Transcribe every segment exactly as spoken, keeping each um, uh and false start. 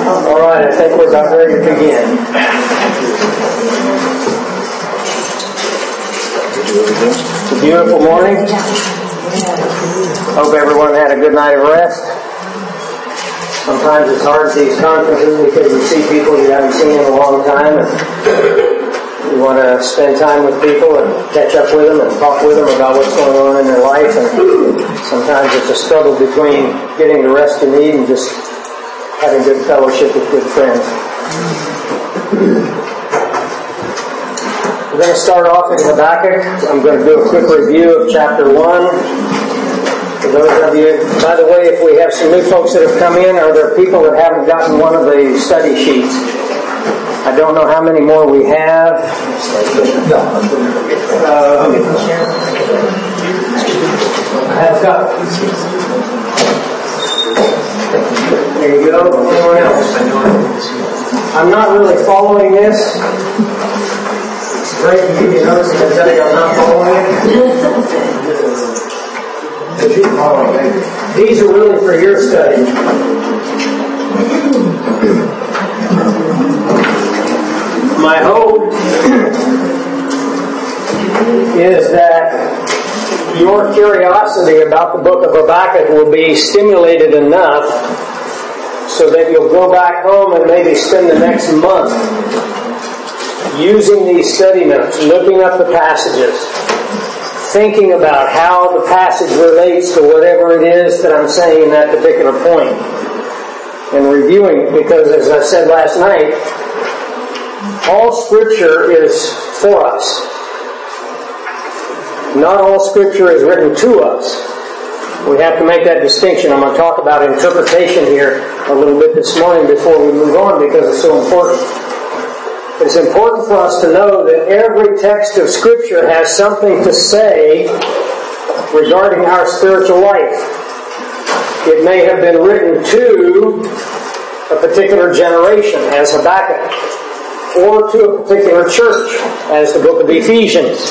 All right, I think we're about ready to begin. It's a beautiful morning. Hope everyone had a good night of rest. Sometimes it's hard at these conferences because you see people you haven't seen in a long time, and you want to spend time with people and catch up with them and talk with them about what's going on in their life. And sometimes it's a struggle between getting the rest you need and just having good fellowship with good friends. We're going to start off in Habakkuk. I'm going to do a quick review of chapter one. For those of you, by the way, if we have some new folks that have come in, are there people that haven't gotten one of the study sheets? I don't know how many more we have. Uh, I've got. There you go. Anyone else? I'm not really following this. It's great to give you notice and I tell you I'm not following it. These are really for your study. My hope is that your curiosity about the book of Habakkuk will be stimulated enough so that you'll go back home and maybe spend the next month using these study notes, looking up the passages, thinking about how the passage relates to whatever it is that I'm saying in that particular point, and reviewing it, because as I said last night, all Scripture is for us. Not all Scripture is written to us. We have to make that distinction. I'm going to talk about interpretation here a little bit this morning before we move on because it's so important. It's important for us to know that every text of Scripture has something to say regarding our spiritual life. It may have been written to a particular generation, as Habakkuk, or to a particular church, as the book of Ephesians.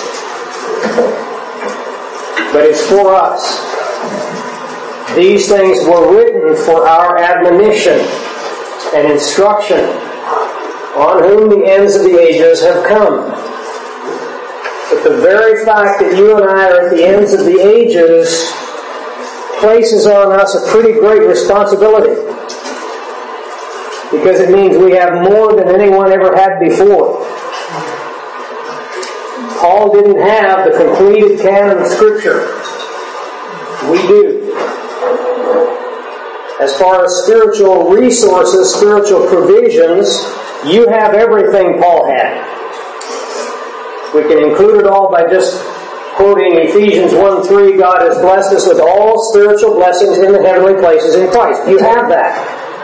But it's for us. These things were written for our admonition and instruction, on whom the ends of the ages have come. But the very fact that you and I are at the ends of the ages places on us a pretty great responsibility, because it means we have more than anyone ever had before. Paul didn't have the completed canon of Scripture. We do. As far as spiritual resources, spiritual provisions, you have everything Paul had. We can include it all by just quoting Ephesians one three, God has blessed us with all spiritual blessings in the heavenly places in Christ. You have that.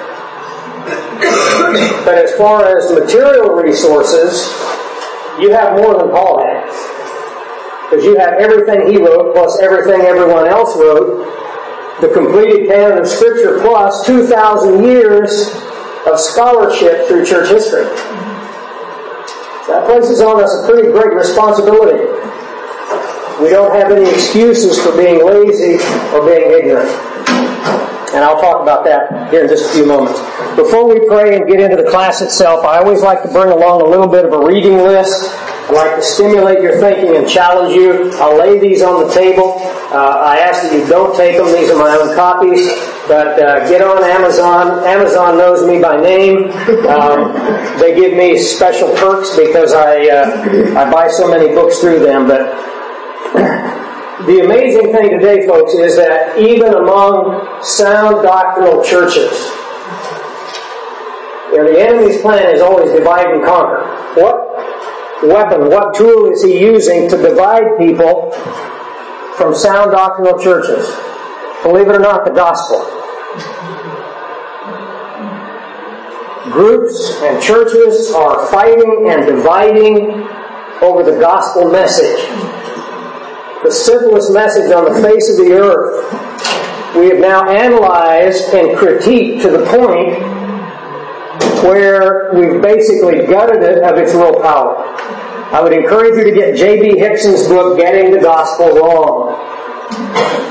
But as far as material resources, you have more than Paul had. Because you have everything he wrote, plus everything everyone else wrote, the completed canon of Scripture, plus two thousand years of scholarship through church history. That places on us a pretty great responsibility. We don't have any excuses for being lazy or being ignorant. And I'll talk about that here in just a few moments. Before we pray and get into the class itself, I always like to bring along a little bit of a reading list. I like to stimulate your thinking and challenge you. I'll lay these on the table. Uh, I ask that you don't take them. These are my own copies. But uh, get on Amazon. Amazon knows me by name. Um, they give me special perks because I uh, I buy so many books through them. But the amazing thing today, folks, is that even among sound doctrinal churches, you know, the enemy's plan is always divide and conquer. What weapon, what tool is he using to divide people from sound doctrinal churches? Believe it or not, the gospel. Groups and churches are fighting and dividing over the gospel message. The simplest message on the face of the earth. We have now analyzed and critiqued to the point where we've basically gutted it of its real power. I would encourage you to get J B Hickson's book, Getting the Gospel Wrong.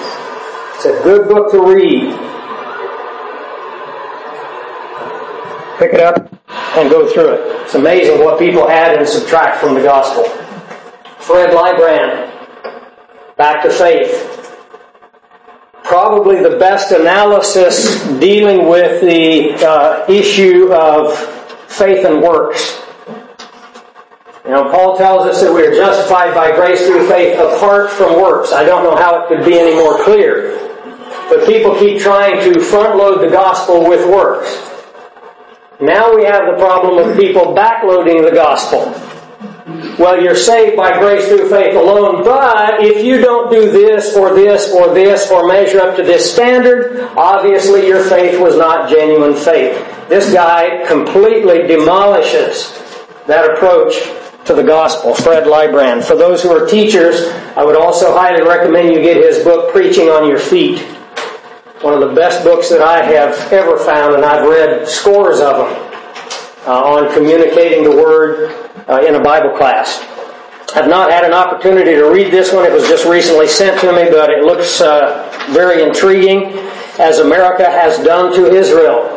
It's a good book to read. pick it up and go through it. It's amazing what people add and subtract from the gospel. Fred Lybrand, Back to Faith. Probably the best analysis dealing with the uh, issue of faith and works. You know, Paul tells us that we are justified by grace through faith apart from works. I don't know how it could be any more clear. But people keep trying to front load the gospel with works. Now we have the problem of people backloading the gospel. Well, you're saved by grace through faith alone, but if you don't do this or this or this or measure up to this standard, obviously your faith was not genuine faith. This guy completely demolishes that approach to the gospel, Fred Lybrand. For those who are teachers, I would also highly recommend you get his book, Preaching on Your Feet. One of the best books that I have ever found, and I've read scores of them uh, on communicating the Word uh, in a Bible class. I've not had an opportunity to read this one. It was just recently sent to me, but it looks uh, very intriguing, As America Has Done to Israel,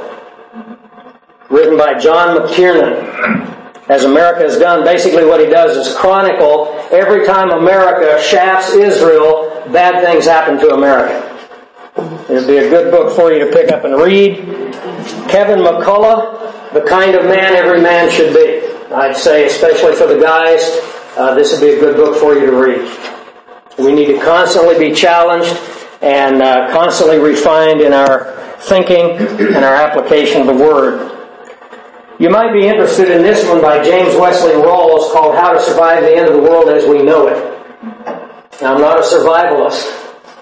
written by John McTiernan. As America Has Done, basically what he does is chronicle every time America shafts Israel, bad things happen to America. It would be a good book for you to pick up and read. Kevin McCullough, The Kind of Man Every Man Should Be. I'd say, especially for the guys, uh, this would be a good book for you to read. We need to constantly be challenged and uh, constantly refined in our thinking and our application of the Word. You might be interested in this one by James Wesley Rawls called How to Survive the End of the World as We Know It. Now, I'm not a survivalist.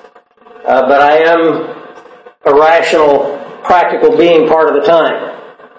Uh, but I am a rational, practical being part of the time.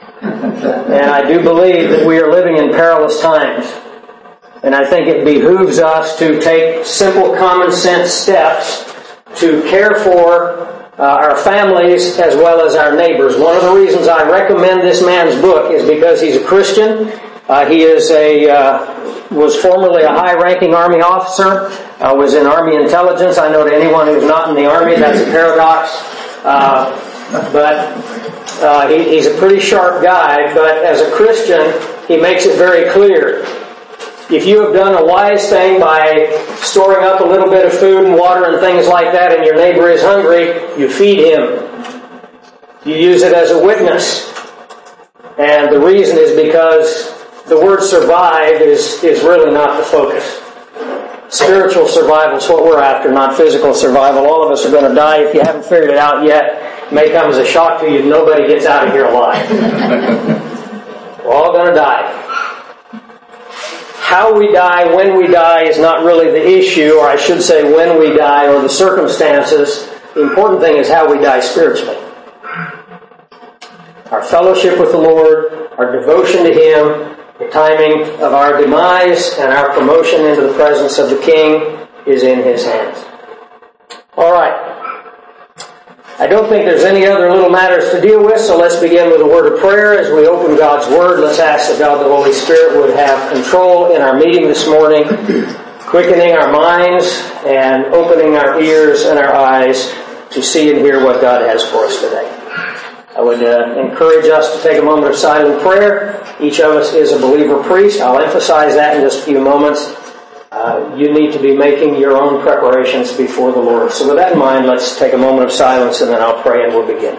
And I do believe that we are living in perilous times. And I think it behooves us to take simple common sense steps to care for uh, our families as well as our neighbors. One of the reasons I recommend this man's book is because he's a Christian. Uh, he is a uh, was formerly a high-ranking Army officer, uh, was in Army intelligence. I know to anyone who's not in the Army, that's a paradox. Uh, but uh, he, he's a pretty sharp guy, but as a Christian, he makes it very clear. If you have done a wise thing by storing up a little bit of food and water and things like that, and your neighbor is hungry, you feed him. You use it as a witness. And the reason is because the word survive is, is really not the focus. Spiritual survival is what we're after, not physical survival. All of us are going to die. If you haven't figured it out yet, it may come as a shock to you. Nobody gets out of here alive. We're all going to die. How we die, when we die, is not really the issue, or I should say when we die, or the circumstances. The important thing is how we die spiritually. Our fellowship with the Lord, our devotion to Him, the timing of our demise and our promotion into the presence of the King is in His hands. All right. I don't think there's any other little matters to deal with, so let's begin with a word of prayer. As we open God's Word, let's ask that God the Holy Spirit would have control in our meeting this morning, quickening our minds and opening our ears and our eyes to see and hear what God has for us today. I would uh, encourage us to take a moment of silent prayer. Each of us is a believer priest. I'll emphasize that in just a few moments. Uh, you need to be making your own preparations before the Lord. So with that in mind, let's take a moment of silence and then I'll pray and we'll begin.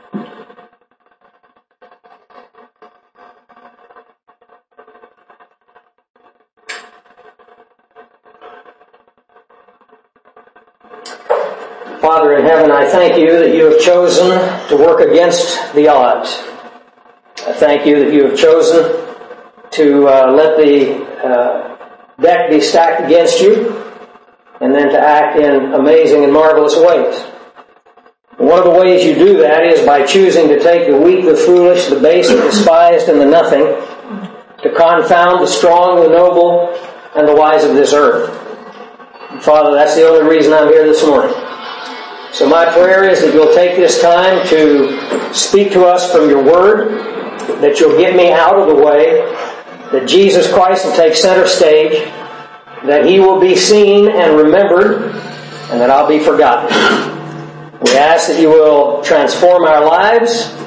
Father in heaven, I thank you that you have chosen to work against the odds. I thank you that you have chosen to uh, let the uh, deck be stacked against you and then to act in amazing and marvelous ways. And one of the ways you do that is by choosing to take the weak, the foolish, the base, the despised, and the nothing, to confound the strong, the noble, and the wise of this earth. And Father, that's the only reason I'm here this morning. So my prayer is that you'll take this time to speak to us from your Word, that you'll get me out of the way, that Jesus Christ will take center stage, that He will be seen and remembered, and that I'll be forgotten. We ask that you will transform our lives,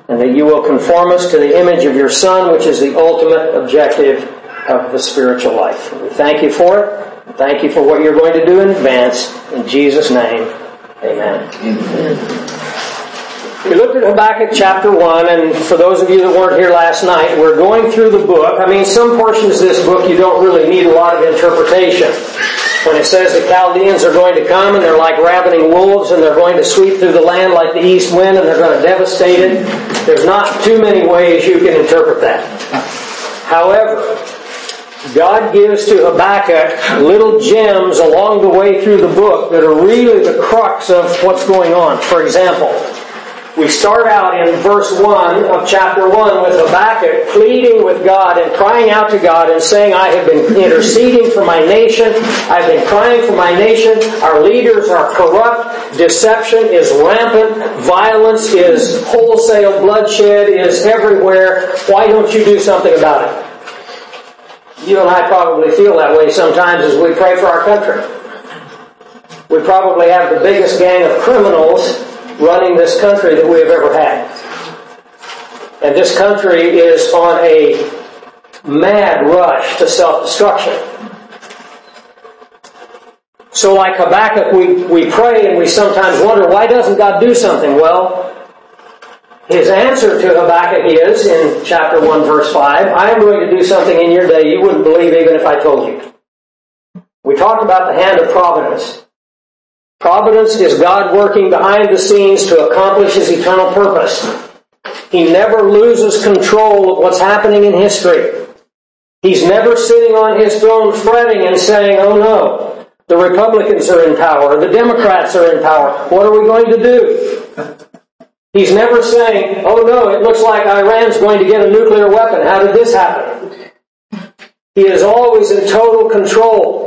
and that you will conform us to the image of your Son, which is the ultimate objective of the spiritual life. We thank you for it. Thank you for what you're going to do in advance. In Jesus' name, amen. Amen. We looked at Habakkuk chapter one, and for those of you that weren't here last night, we're going through the book. I mean, some portions of this book you don't really need a lot of interpretation. When it says the Chaldeans are going to come and they're like ravening wolves and they're going to sweep through the land like the east wind and they're going to devastate it, there's not too many ways you can interpret that. However, God gives to Habakkuk little gems along the way through the book that are really the crux of what's going on. For example, we start out in verse one of chapter one with Habakkuk pleading with God and crying out to God and saying, I have been interceding for my nation. I've been crying for my nation. Our leaders are corrupt. Deception is rampant. Violence is wholesale. Bloodshed is everywhere. Why don't you do something about it? You and I probably feel that way sometimes as we pray for our country. We probably have the biggest gang of criminals running this country that we have ever had. And this country is on a mad rush to self-destruction. So like Habakkuk, we, we pray and we sometimes wonder, why doesn't God do something? Well, his answer to Habakkuk is, in chapter one, verse five, I am going to do something in your day you wouldn't believe even if I told you. We talked about the hand of providence. Providence is God working behind the scenes to accomplish His eternal purpose. He never loses control of what's happening in history. He's never sitting on His throne fretting and saying, oh no, the Republicans are in power, the Democrats are in power, what are we going to do? He's never saying, oh no, it looks like Iran's going to get a nuclear weapon, how did this happen? He is always in total control.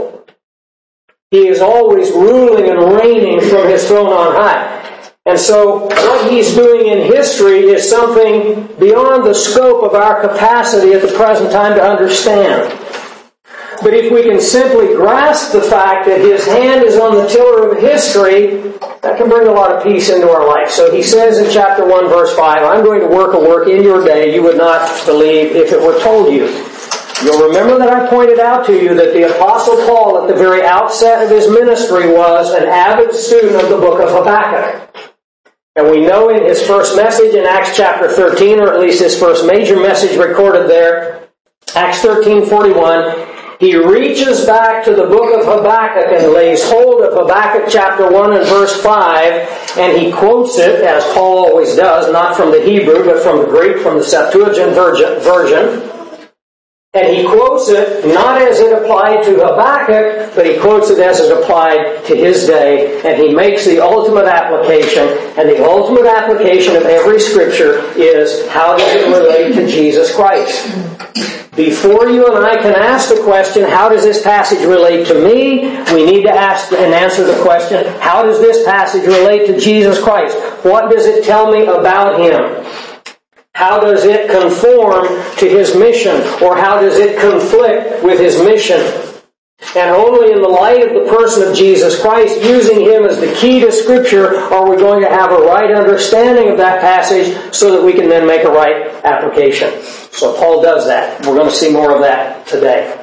He is always ruling and reigning from His throne on high. And so what He's doing in history is something beyond the scope of our capacity at the present time to understand. But if we can simply grasp the fact that His hand is on the tiller of history, that can bring a lot of peace into our life. So He says in chapter one, verse five, I'm going to work a work in your day you would not believe if it were told you. You'll remember that I pointed out to you that the Apostle Paul at the very outset of his ministry was an avid student of the book of Habakkuk. And we know in his first message in Acts chapter thirteen, or at least his first major message recorded there, Acts thirteen forty-one, he reaches back to the book of Habakkuk and lays hold of Habakkuk chapter one and verse five, and he quotes it, as Paul always does, not from the Hebrew, but from the Greek, from the Septuagint version. And he quotes it not as it applied to Habakkuk, but he quotes it as it applied to his day, and he makes the ultimate application. And the ultimate application of every scripture is, how does it relate to Jesus Christ? Before you and I can ask the question, how does this passage relate to me? We need to ask and answer the question, how does this passage relate to Jesus Christ? What does it tell me about Him? How does it conform to His mission? Or how does it conflict with His mission? And only in the light of the person of Jesus Christ, using Him as the key to Scripture, are we going to have a right understanding of that passage so that we can then make a right application. So Paul does that. We're going to see more of that today.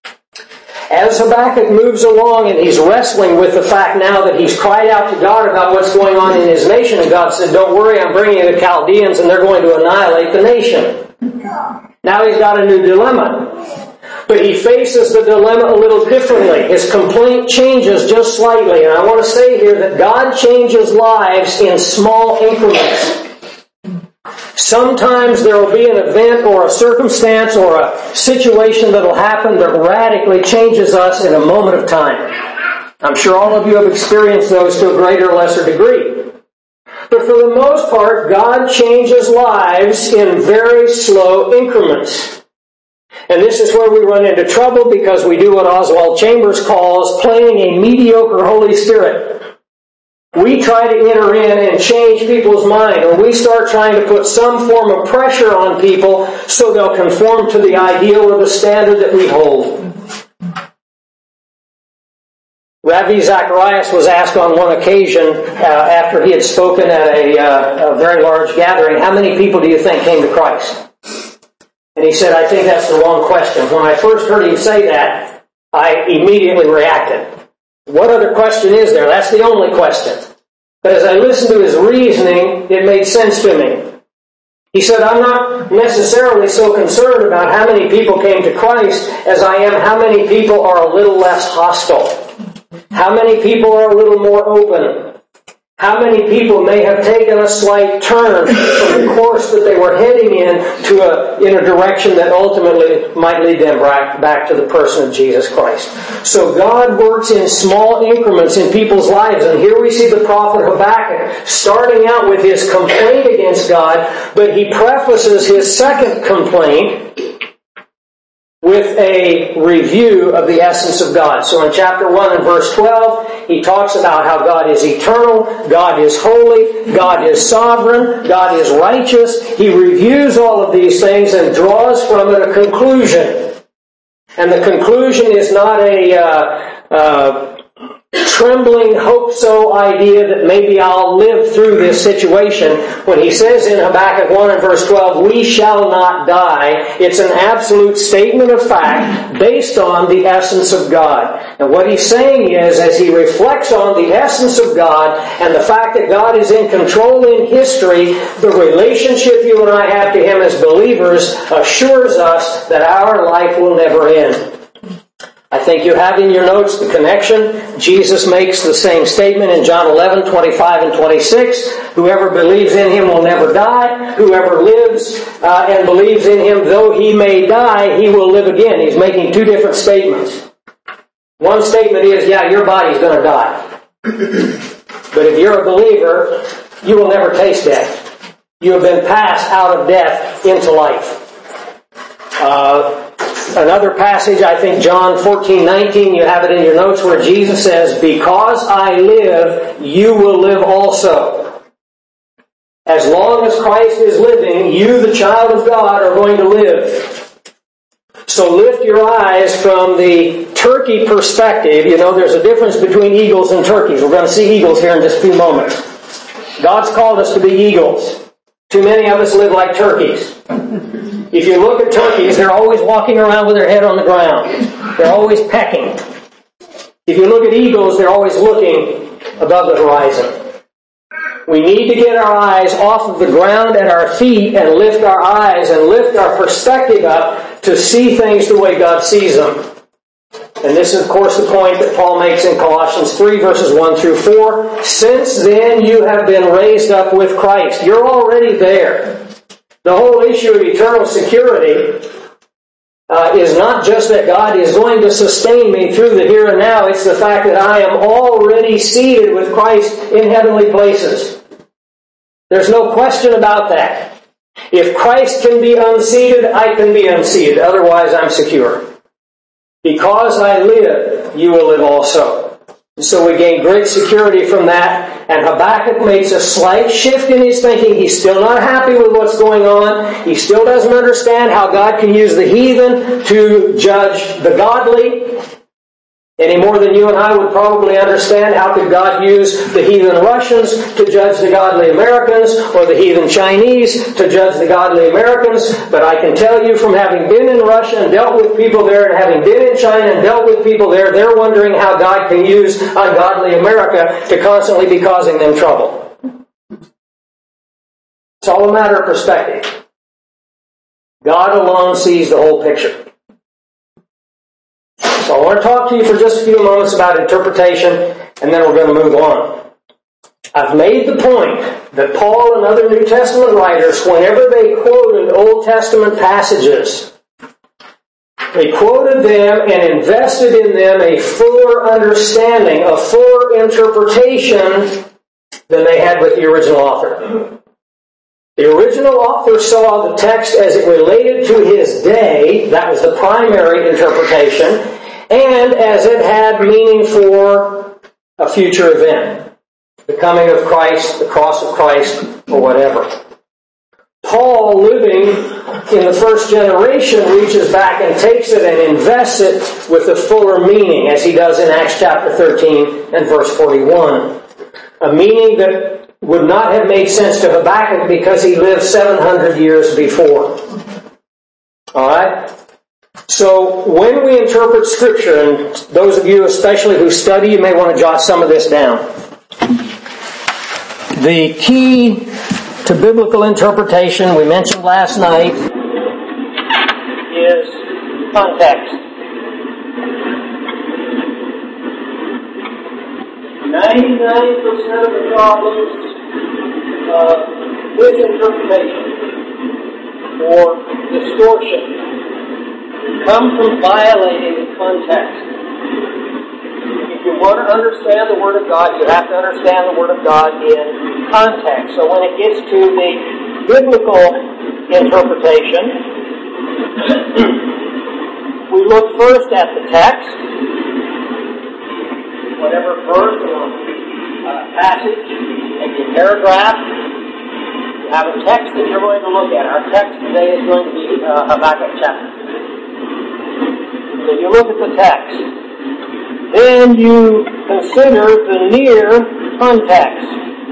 As Habakkuk moves along and he's wrestling with the fact now that he's cried out to God about what's going on in his nation, and God said, don't worry, I'm bringing the Chaldeans and they're going to annihilate the nation. Now he's got a new dilemma. But he faces the dilemma a little differently. His complaint changes just slightly. And I want to say here that God changes lives in small increments. Sometimes there will be an event or a circumstance or a situation that will happen that radically changes us in a moment of time. I'm sure all of you have experienced those to a greater or lesser degree. But for the most part, God changes lives in very slow increments. And this is where we run into trouble because we do what Oswald Chambers calls playing a mediocre Holy Spirit. We try to enter in and change people's mind, or we start trying to put some form of pressure on people so they'll conform to the ideal or the standard that we hold. Rabbi Zacharias was asked on one occasion, uh, after he had spoken at a, uh, a very large gathering, how many people do you think came to Christ? And he said, I think that's the wrong question. When I first heard him say that, I immediately reacted. What other question is there? That's the only question. But as I listened to his reasoning, it made sense to me. He said, I'm not necessarily so concerned about how many people came to Christ as I am how many people are a little less hostile. How many people are a little more open. How many people may have taken a slight turn from the course that they were heading in to a, in a direction that ultimately might lead them back, back to the person of Jesus Christ. So God works in small increments in people's lives. And here we see the prophet Habakkuk starting out with his complaint against God, but he prefaces his second complaint with a review of the essence of God. So in chapter one and verse twelve, he talks about how God is eternal, God is holy, God is sovereign, God is righteous. He reviews all of these things and draws from it a conclusion. And the conclusion is not a uh, uh, trembling hope-so idea that maybe I'll live through this situation. When he says in Habakkuk one and verse twelve, we shall not die, it's an absolute statement of fact based on the essence of God. And what he's saying is, as he reflects on the essence of God and the fact that God is in control in history, the relationship you and I have to Him as believers assures us that our life will never end. I think you have in your notes the connection. Jesus makes the same statement in John eleven, twenty-five and twenty-six. Whoever believes in Him will never die. Whoever lives uh, and believes in Him, though he may die, he will live again. He's making two different statements. One statement is, yeah, your body's going to die. But if you're a believer, you will never taste death. You have been passed out of death into life. Uh... Another passage, I think John fourteen nineteen, you have it in your notes, where Jesus says, because I live, you will live also. As long as Christ is living, you, the child of God, are going to live. So lift your eyes from the turkey perspective. You know, there's a difference between eagles and turkeys. We're going to see eagles here in just a few moments. God's called us to be eagles. Too many of us live like turkeys. If you look at turkeys, they're always walking around with their head on the ground. They're always pecking. If you look at eagles, they're always looking above the horizon. We need to get our eyes off of the ground at our feet and lift our eyes and lift our perspective up to see things the way God sees them. And this is, of course, the point that Paul makes in Colossians three, verses one through four. Since then you have been raised up with Christ. You're already there. The whole issue of eternal security uh, is not just that God is going to sustain me through the here and now. It's the fact that I am already seated with Christ in heavenly places. There's no question about that. If Christ can be unseated, I can be unseated. Otherwise, I'm secure. Because I live, you will live also. So we gain great security from that. And Habakkuk makes a slight shift in his thinking. He's still not happy with what's going on. He still doesn't understand how God can use the heathen to judge the godly. Any more than you and I would probably understand how could God use the heathen Russians to judge the godly Americans, or the heathen Chinese to judge the godly Americans. But I can tell you, from having been in Russia and dealt with people there, and having been in China and dealt with people there, they're wondering how God can use ungodly America to constantly be causing them trouble. It's all a matter of perspective. God alone sees the whole picture. So I want to talk to you for just a few moments about interpretation, and then we're going to move on. I've made the point that Paul and other New Testament writers, whenever they quoted Old Testament passages, they quoted them and invested in them a fuller understanding, a fuller interpretation than they had with the original author. The original author saw the text as it related to his day. That was the primary interpretation. And as it had meaning for a future event. The coming of Christ, the cross of Christ, or whatever. Paul, living in the first generation reaches back and takes it and invests it with a fuller meaning, as he does in Acts chapter thirteen and verse forty-one. A meaning that would not have made sense to Habakkuk because he lived seven hundred years before. Alright? So when we interpret Scripture, and those of you especially who study, you may want to jot some of this down. The key to biblical interpretation, we mentioned last night, is context. ninety-nine percent of the problems uh, with interpretation or distortion come from violating the context. If you want to understand the Word of God, you have to understand the Word of God in context. So when it gets to the biblical interpretation, we look first at the text, whatever verse or uh, passage, maybe a paragraph. You have a text that you're going to look at. Our text today is going to be uh, Habakkuk chapter two. So you look at the text. Then you consider the near context.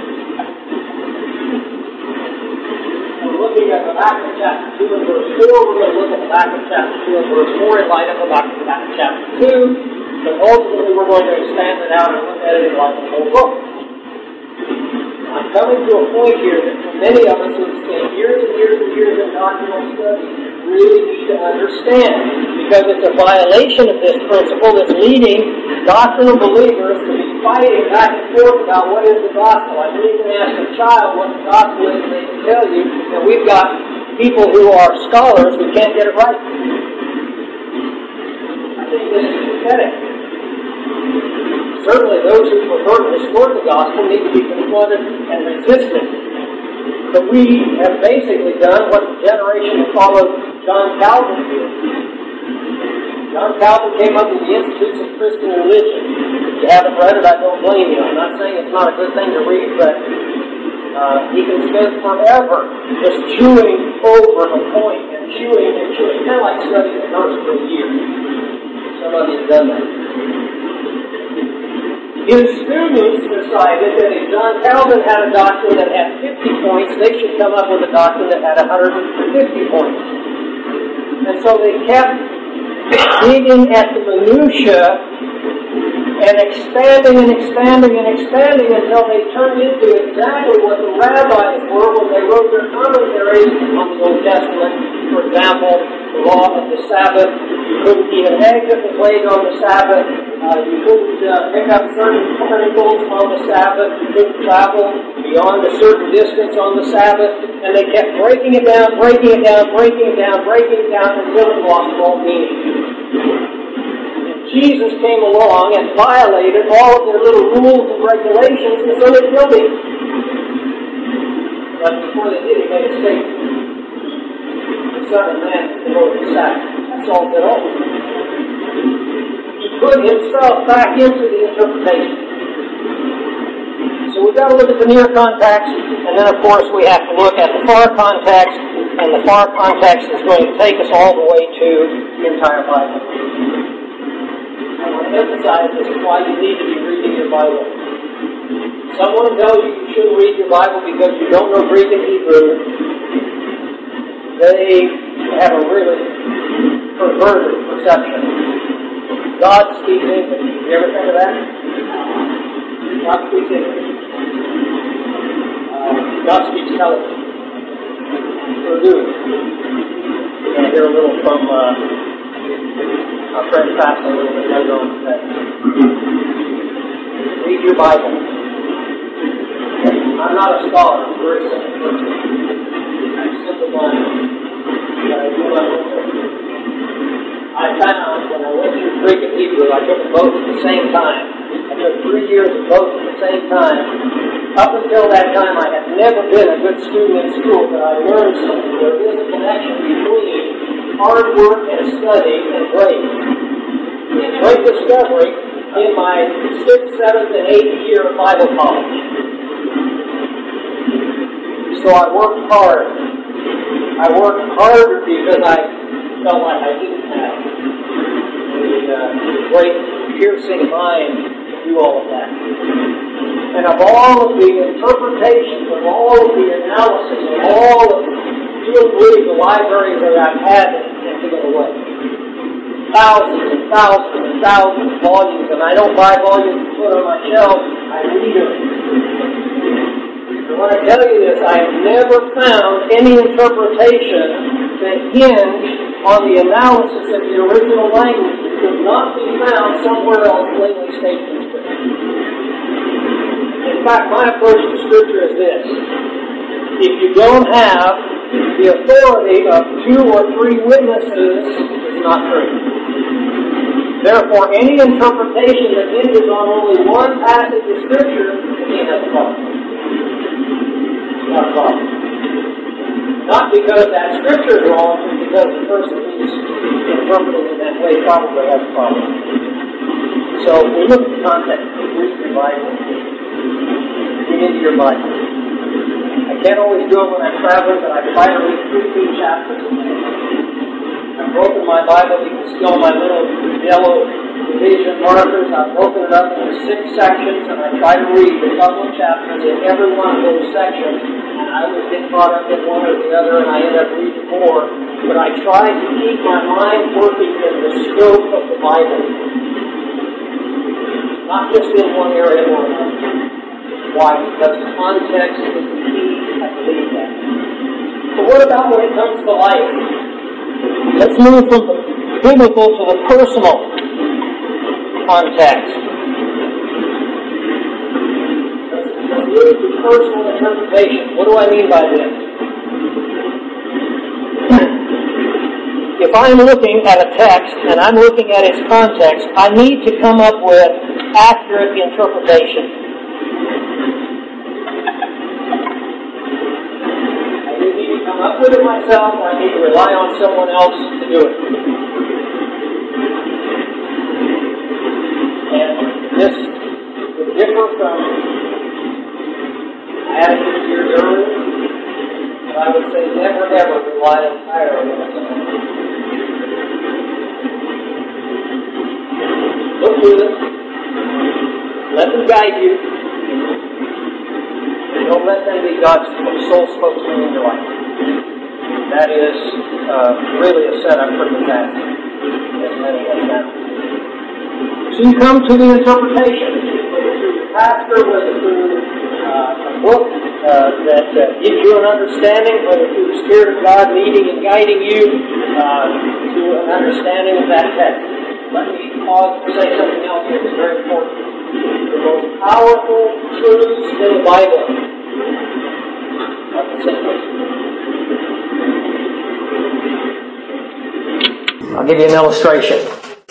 We're looking at Habakkuk chapter two and verse four. We're going to look at Habakkuk chapter two and verse four in light of Habakkuk chapter two. But ultimately we're going to expand it out and look at it in light of the whole book. I'm coming to a point here that for many of us who've spent years and years and years in doctrinal study really need to understand, because it's a violation of this principle that's leading doctrinal believers to be fighting back and forth about what is the gospel. I believe you can ask a child what the gospel is and they can tell you, and we've got people who are scholars who can't get it right. I think this is pathetic. Certainly those who prefer to distort the gospel need to be confronted and resisted. But we have basically done what the generation that followed John Calvin did. John Calvin came up with the Institutes of Christian Religion. If you haven't read it, I don't blame you. I'm not saying it's not a good thing to read, but uh, he can spend forever just chewing over a point and chewing and chewing. Kind of like studying a nurse for a year. Some of you have done that. His students decided that if John Calvin had a doctrine that had fifty points, they should come up with a doctrine that had one hundred fifty points. And so they kept digging at the minutiae and expanding and expanding and expanding until they turned into exactly what the rabbis were when they wrote their commentaries on the Old Testament. For example, the law of the Sabbath. You couldn't eat an egg that was laid on the Sabbath. Uh, you couldn't uh, pick up certain particles on the Sabbath. You couldn't travel beyond a certain distance on the Sabbath. And they kept breaking it down, breaking it down, breaking it down, breaking it down until it lost all meaning. Jesus came along and violated all of their little rules and regulations, and so they killed him. But before they did, he made a statement. The Son of Man is the Lord of the Sabbath. That solves it all. He put himself back into the interpretation. So we've got to look at the near context, and then of course we have to look at the far context, and the far context is going to take us all the way to the entire Bible. I want to emphasize this is why you need to be reading your Bible. Someone tells you you shouldn't read your Bible because you don't know Greek and Hebrew. They have a really perverted perception. God speaks English. You ever think of that? God speaks English. Uh, God speaks television. Urdu. You're going to hear a little from uh, our friend Fast a little bit later on today. Read your Bible. I'm not a scholar. I'm a very simple person. I'm simple-minded. But I do my homework. I found when I went through Greek and Hebrew, I took them both at the same time. I took three years of both at the same time. Up until that time, I had never been a good student in school, but I learned something. There is a connection between hard work and study and grace. And great discovery in my sixth, seventh, and eighth year of Bible college. So I worked hard. I worked harder because I felt like I didn't have the, uh, the great piercing mind to do all of that. And of all of the interpretations, of all of the analysis, of all of you don't believe the libraries that I've had and given away. Thousands and thousands and thousands of volumes, and I don't buy volumes to put on my shelf, I read them. And when I tell you this, I have never found any interpretation that hinged on the analysis of the original language that could not be found somewhere else plainly stated in Scripture. In fact, my approach to Scripture is this. If you don't have the authority of two or three witnesses, it's not true. Therefore, any interpretation that hinges on only one passage of Scripture, again, that's a problem. Not a problem. Not because that Scripture is wrong, but because the person who's interpreting in that way probably has a problem. So, we look at the context. Read your Bible. Read into your Bible. I can't always do it when I'm traveling, but I try to read fifteen chapters a day. I've broken my Bible. You can see all my little yellow division markers. I've broken it up into six sections, and I try to read a couple of chapters in every one of those sections. And I always get caught up in one or the other, and I end up reading more. But I try to keep my mind working in the scope of the Bible, not just in one area or another. Why? Because context is the key. I believe that. But what about when it comes to life? Let's move from the biblical to the personal context. Let's move to personal interpretation. What do I mean by this? If I'm looking at a text and I'm looking at its context, I need to come up with accurate interpretation. Come up with it myself, or I need to rely on someone else to do it. And this would differ from I had it years earlier, but I would say never ever rely entirely on someone else. Look through this. Let them guide you. Don't let them be God's sole spokesman in your life. That is uh, really a setup for disaster, as many have found. So you come to the interpretation, whether through your pastor, whether through uh, a book uh, that uh, gives you an understanding, whether through the Spirit of God leading and guiding you uh, to an understanding of that text. Let me pause to say something else here that's very important. The most powerful truths in the Bible are the simplest. I'll give you an illustration.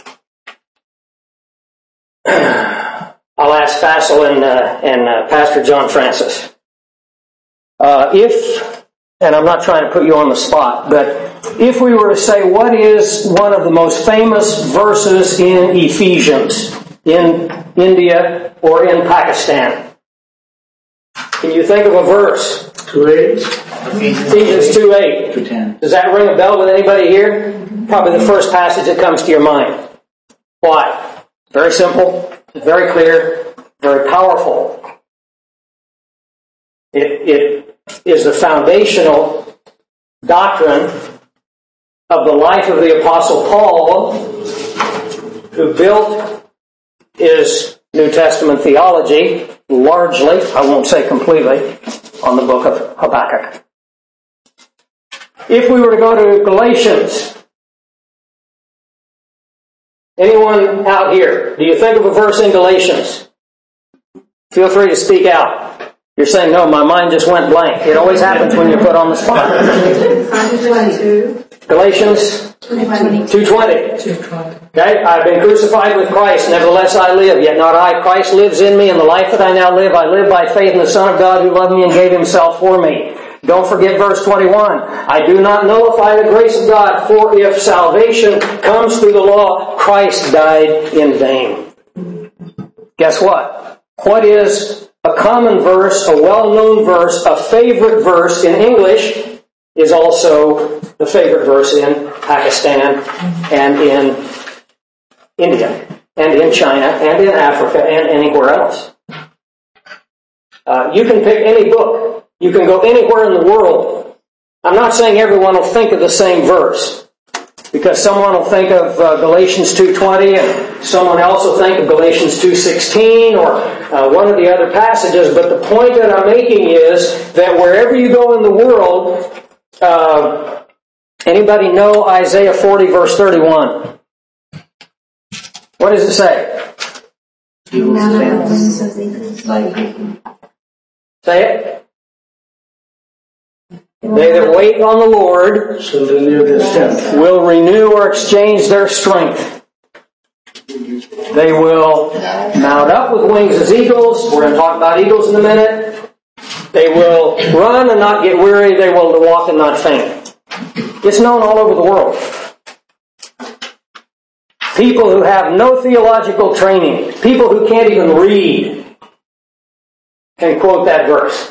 I'll ask Fassel and, uh, and uh, Pastor John Francis. Uh, if, and I'm not trying to put you on the spot, but if we were to say what is one of the most famous verses in Ephesians, in India or in Pakistan, can you think of a verse? two eight. Ephesians two eight. two ten. Does that ring a bell with anybody here? Probably the first passage that comes to your mind. Why? Very simple, very clear, very powerful. It, it is the foundational doctrine of the life of the Apostle Paul, who built his New Testament theology largely, I won't say completely, on the book of Habakkuk. If we were to go to Galatians, anyone out here, do you think of a verse in Galatians? Feel free to speak out. You're saying, no, my mind just went blank. It always happens when you're put on the spot. Galatians two twenty. Okay, I've been crucified with Christ, nevertheless I live, yet not I. Christ lives in me, and the life that I now live, I live by faith in the Son of God who loved me and gave himself for me. Don't forget verse twenty-one. I do not nullify the grace of God, for if salvation comes through the law, Christ died in vain. Guess what? What is a common verse, a well-known verse, a favorite verse in English is also the favorite verse in Pakistan and in India and in China and in Africa and anywhere else. Uh, you can pick any book. You can go anywhere in the world. I'm not saying everyone will think of the same verse, because someone will think of uh, Galatians two twenty and someone else will think of Galatians two sixteen or uh, one of the other passages. But the point that I'm making is that wherever you go in the world, uh, anybody know Isaiah forty verse thirty-one? What does it say? Say it. They that wait on the Lord will renew or exchange their strength. They will mount up with wings as eagles. We're going to talk about eagles in a minute. They will run and not get weary. They will walk and not faint. It's known all over the world. People who have no theological training, people who can't even read, can quote that verse.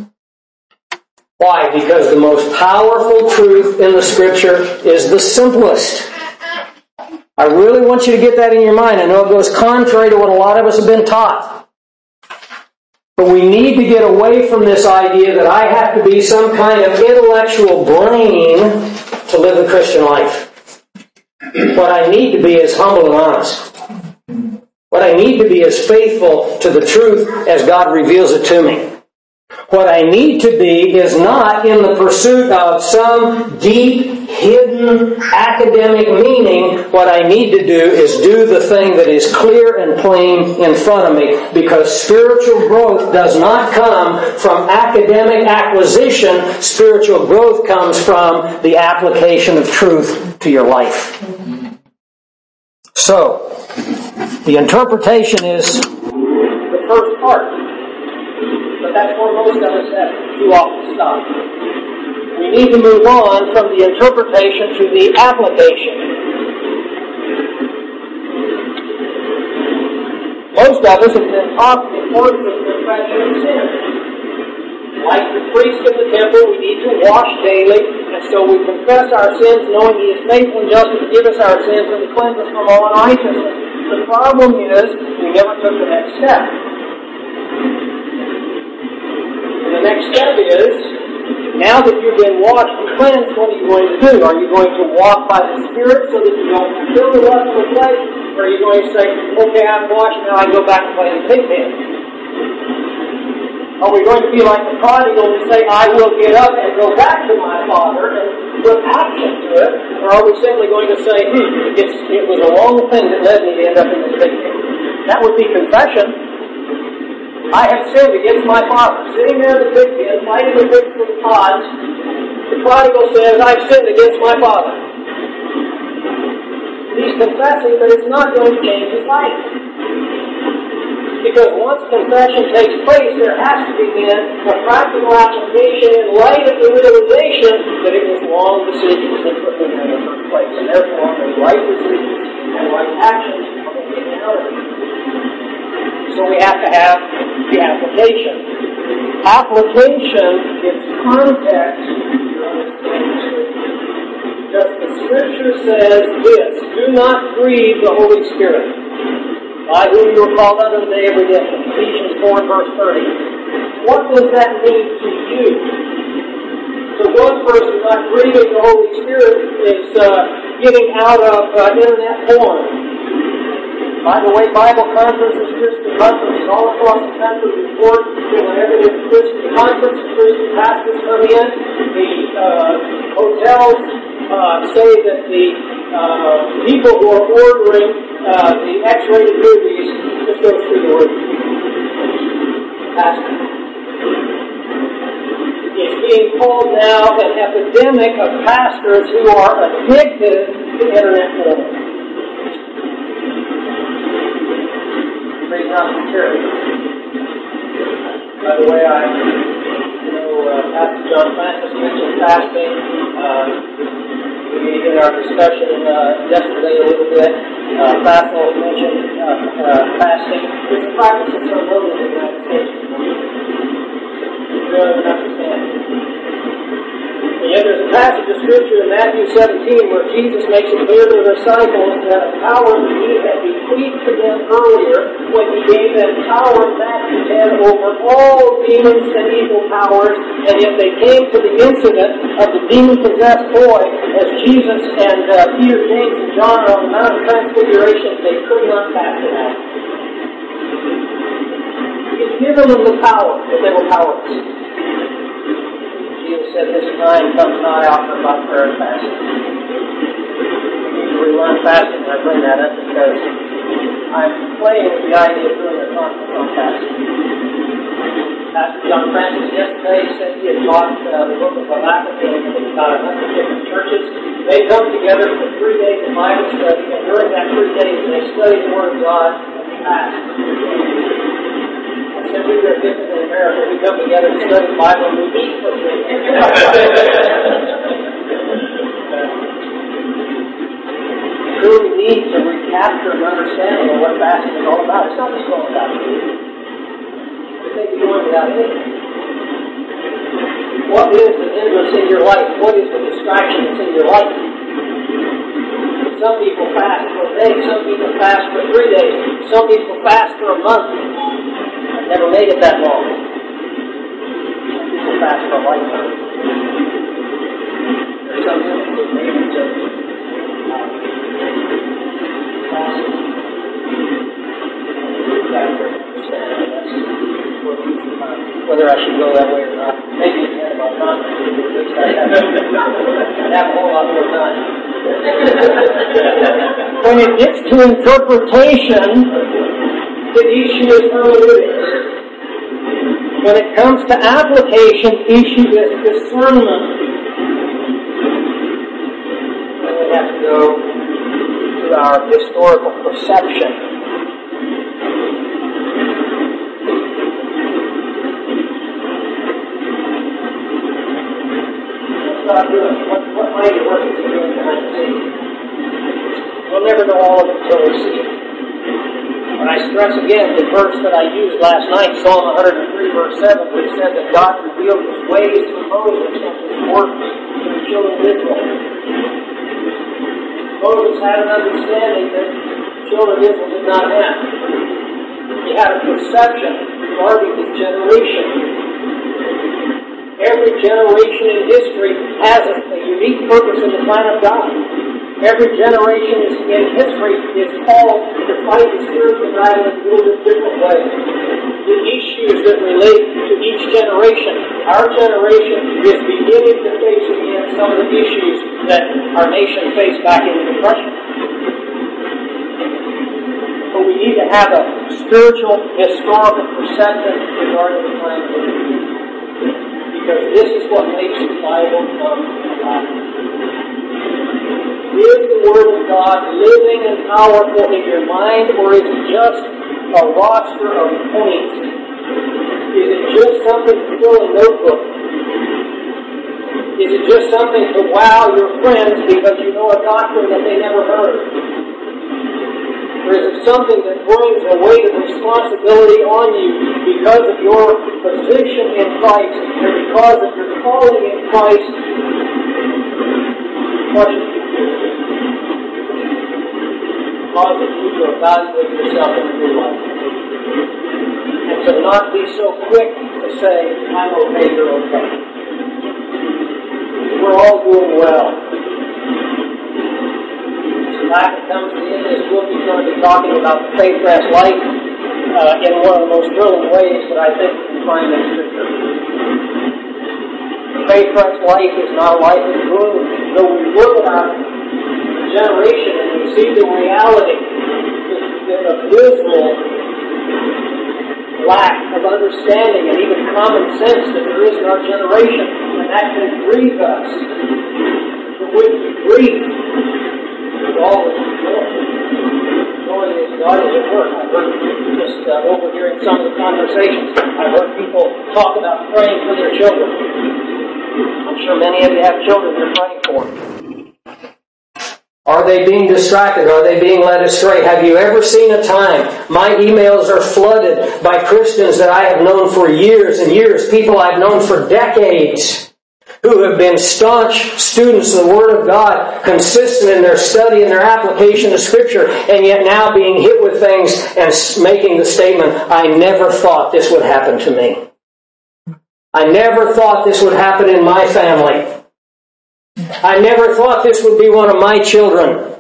Why? Because the most powerful truth in the Scripture is the simplest. I really want you to get that in your mind. I know it goes contrary to what a lot of us have been taught. But we need to get away from this idea that I have to be some kind of intellectual brain to live the Christian life. What I need to be is humble and honest. What I need to be is faithful to the truth as God reveals it to me. What I need to be is not in the pursuit of some deep, hidden, academic meaning. What I need to do is do the thing that is clear and plain in front of me. Because spiritual growth does not come from academic acquisition. Spiritual growth comes from the application of truth to your life. So, the interpretation is the first part. But that's where most of us have too often stopped. We need to move on from the interpretation to the application. Most of us have been taught the importance of confession of sin. Like the priest in the temple, we need to wash daily, and so we confess our sins, knowing He is faithful and just to forgive us our sins and to cleanse us from all unrighteousness. The problem is, we never took the next step. And the next step is, now that you've been washed and cleansed, what are you going to do? Are you going to walk by the Spirit so that you don't fulfill the lust of the flesh? Or are you going to say, okay, I'm washed, now I go back and play in the pig pen? Are we going to be like the prodigal and say, I will get up and go back to my Father and put action to it? Or are we simply going to say, hmm, it's, it was a wrong thing that led me to end up in this pig pen? That would be confession. I have sinned against my Father. Sitting there in the pig pen, fighting the pigs with pods, the prodigal says, I've sinned against my Father. He's confessing, but it's not going to change his life. Because once confession takes place, there has to be then a practical application in light of the realization that it was wrong decisions that put him in the first place. And therefore, the right decisions and right actions are going to be counted. So we have to have the application. Application gives context to understanding Scripture. Because the Scripture says this, do not grieve the Holy Spirit, by whom you are called unto the day of redemption. Ephesians four and verse thirty. What does that mean to you? So one person not grieving the Holy Spirit is uh, getting out of uh, internet porn. By the way, Bible conferences, Christian conferences all across the country report that whenever there's a Christian conference, Christian pastors come in, the uh, hotels uh, say that the uh, people who are ordering uh, the X-rated movies just go through the roof. Pastor. It's being called now an epidemic of pastors who are addicted to internet porn. Not material. By the way, I, you know, uh, Pastor John Francis mentioned fasting. Uh, we, in our discussion uh, yesterday a little bit, uh, Bethel mentioned uh, uh, fasting. It's a practice that's so low in the United States. You don't even understand. And yet there's a passage of Scripture in Matthew seventeen where Jesus makes it clear to the disciples that the power that He had bequeathed to them earlier when He gave them power in Matthew ten over all demons and evil powers, and yet they came to the incident of the demon-possessed boy as Jesus and uh, Peter, James, and John are on the Mount of Transfiguration. They could not cast it out. He's given them the power, but they were powerless. Jesus said, "This kind comes not out but by prayer and fasting." We run fasting, I bring that up because I'm playing with the idea of doing a conference on fasting. Pastor John Francis yesterday said he had taught uh, the book of Habakkuk in about a hundred different churches. They come together for three days of Bible study, and during that three days they study the Word of God and fast. I said we were different in America. We come together and study the Bible and we eat for three days. Truly need to recapture an understanding of what fasting is all about. It's not just going about food. It's maybe going without anything. What is the hindrance in your life? What is the distraction that's in your life? Some people fast for a day. Some people fast for three days. Some people fast for a month. I've never made it that long. Some people fast for a lifetime. There's some people that made it to whether I should go that way or not. Maybe at the end of my conference, I'd have a whole lot more time. When it gets to interpretation, the issue is hermeneutics. When it comes to application, issue is discernment. And we have to go to our historical perception. God doing? What, what mighty work is He doing behind the scenes? We'll never know all of it until we see it. But I stress again the verse that I used last night, Psalm one hundred three, verse seven, which said that God revealed His ways to Moses and His work to the children of Israel. Moses had an understanding that the children of Israel did not have. He had a perception regarding his generation. Every generation in history has a, a unique purpose in the plan of God. Every generation is, in history is called to fight the spiritual battle in a little bit different way. The issues that relate to each generation. Our generation is beginning to face again some of the issues that our nation faced back in the Depression. But we need to have a spiritual, historical perception regarding the plan of God. Because this is what makes the Bible come alive. Is the Word of God living and powerful in your mind, or is it just a roster of points? Is it just something to fill a notebook? Is it just something to wow your friends because you know a doctrine that they never heard? Or is it something that brings a weight of responsibility on you because of your position in Christ and because of your calling in Christ? Question. Causes you to evaluate yourself in your life. And to not be so quick to say, I'm okay, you're okay. We're all doing well. Back it comes to the end of this book, he's going to be talking about the faith rest life uh, in one of the most thrilling ways that I think you can find in Scripture. The faith rest life is not a life of gloom. Though we look at our generation and we see the reality, the abysmal lack of understanding and even common sense that there is in our generation, and that can grieve us. But with the grief, there's always joy. Joy is God is at work. I've heard just uh, overhearing some of the conversations. I've heard people talk about praying for their children. I'm sure many of you have children you're praying for. Are they being distracted? Are they being led astray? Have you ever seen a time? My emails are flooded by Christians that I have known for years and years, people I've known for decades, who have been staunch students of the Word of God, consistent in their study and their application of Scripture, and yet now being hit with things and making the statement, I never thought this would happen to me. I never thought this would happen in my family. I never thought this would be one of my children.